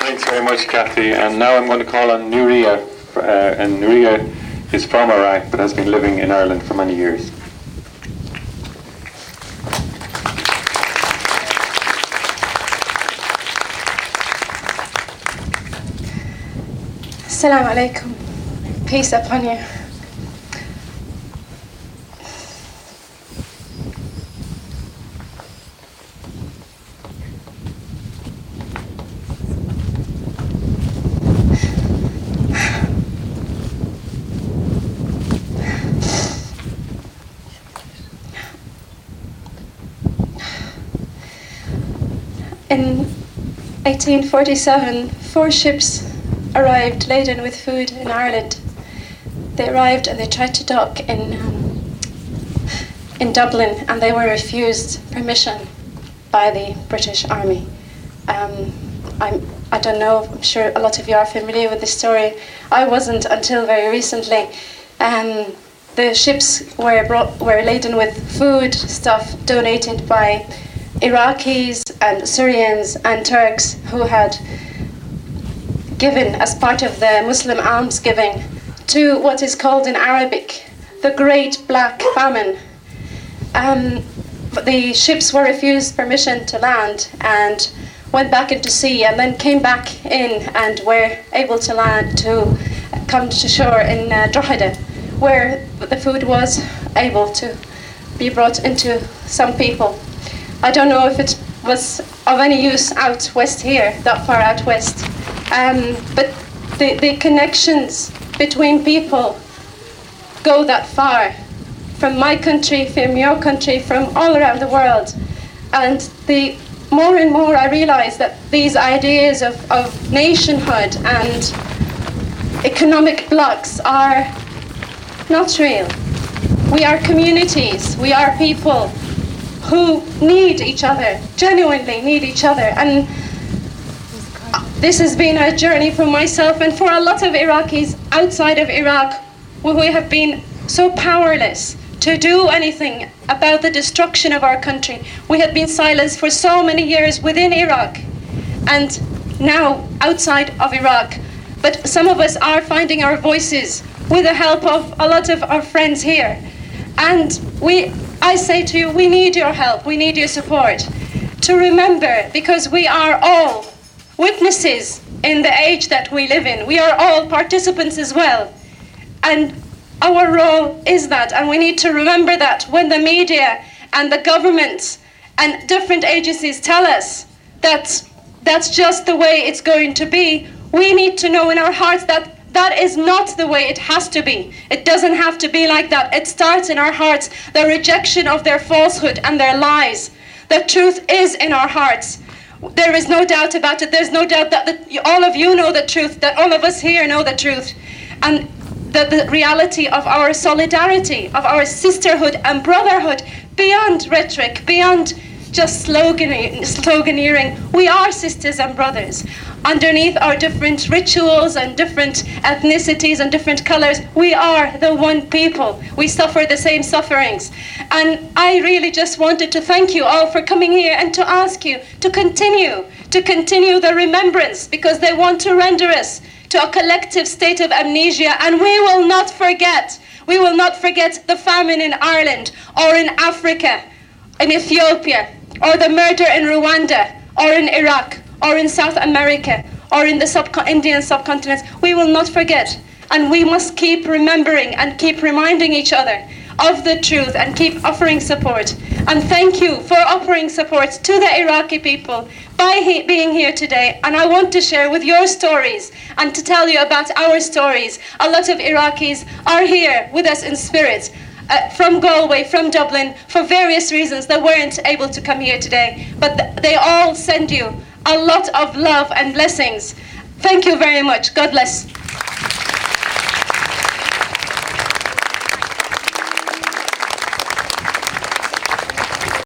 Thanks very much, Kathy. And now I'm going to call on Nuria. And Nuria is from Iraq but has been living in Ireland for many years. Assalamu alaikum. Peace upon you. In 1847, 4 ships arrived laden with food in Ireland. They arrived and they tried to dock in Dublin, and they were refused permission by the British Army. I don't know, I'm sure a lot of you are familiar with the story. I wasn't until very recently. The ships were laden with food, stuff donated by Iraqis and Syrians and Turks who had given as part of the Muslim almsgiving to what is called in Arabic the Great Black Famine. The ships were refused permission to land and went back into sea, and then came back in and were able to land to come to shore in Drogheda, where the food was able to be brought into some people. I don't know if it was of any use out west here, that far out west, but the connections between people go that far, from my country, from your country, from all around the world. And the more and more I realize that these ideas of nationhood and economic blocks are not real. We are communities, we are people who need each other, genuinely need each other. And this has been a journey for myself and for a lot of Iraqis outside of Iraq, where we have been so powerless to do anything about the destruction of our country. We had been silenced for so many years within Iraq and now outside of Iraq. But some of us are finding our voices with the help of a lot of our friends here. And I say to you, we need your help, we need your support to remember, because we are all witnesses in the age that we live in. We are all participants as well. And our role is that, and we need to remember that when the media and the government and different agencies tell us that that's just the way it's going to be, we need to know in our hearts that that is not the way it has to be. It doesn't have to be like that. It starts in our hearts, the rejection of their falsehood and their lies. The truth is in our hearts. There is no doubt about it. There's no doubt that all of you know the truth, that all of us here know the truth. And the reality of our solidarity, of our sisterhood and brotherhood, beyond rhetoric, beyond just sloganeering. We are sisters and brothers. Underneath our different rituals and different ethnicities and different colors, we are the one people. We suffer the same sufferings. And I really just wanted to thank you all for coming here and to ask you to continue the remembrance, because they want to render us to a collective state of amnesia. And we will not forget the famine in Ireland or in Africa, in Ethiopia, or the murder in Rwanda, or in Iraq, or in South America, or in the Indian subcontinent. We will not forget, and we must keep remembering and keep reminding each other of the truth and keep offering support. And thank you for offering support to the Iraqi people by being here today. And I want to share with your stories and to tell you about our stories. A lot of Iraqis are here with us in spirit. From Galway, from Dublin, for various reasons they weren't able to come here today, but they all send you a lot of love and blessings. Thank you very much. God bless.